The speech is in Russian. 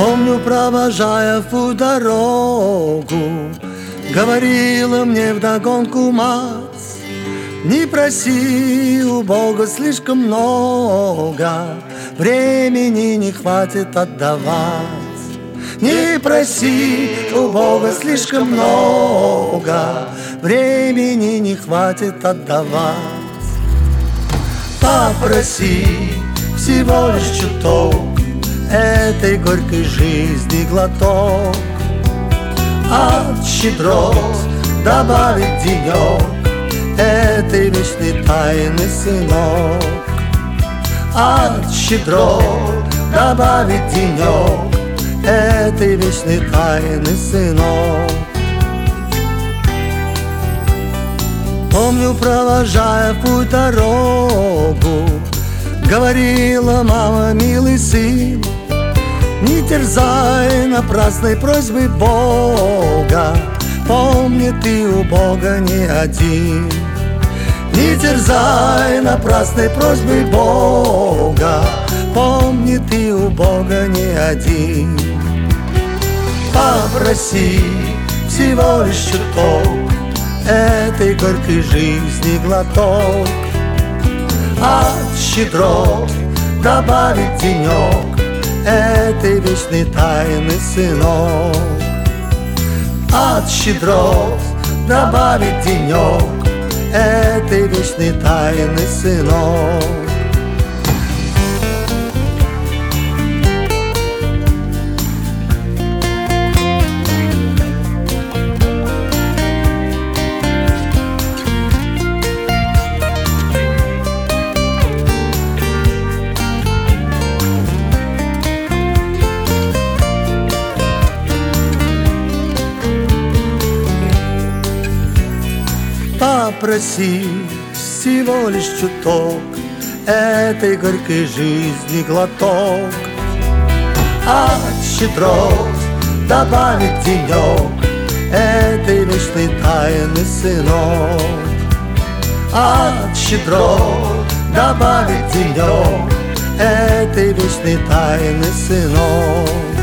Помню, провожая в путь дорогу, говорила мне вдогонку мать: не проси у Бога слишком много, времени не хватит отдавать. Не проси у Бога слишком много, времени не хватит отдавать. Попроси всего лишь чуток этой горькой жизни глоток, от щедрот добавить денек этой вечной тайны, сынок. От щедрот добавить денек этой вечной тайны, сынок. Помню, провожая в путь дорогу, говорила мама: милый сын, не терзай напрасной просьбы Бога, помни, ты у Бога не один. Не терзай напрасной просьбы Бога, помни, ты у Бога не один. Попроси всего лишь чуток этой горькой жизни глоток, от щедрот добавить денек этой вечной тайны, сынок. От щедрот добавить денек этой вечной тайны, сынок. Попроси всего лишь чуток этой горькой жизни глоток, от щедрот добавить денек этой вечной тайны, сынок. От щедрот добавить денек этой вечной тайны, сынок.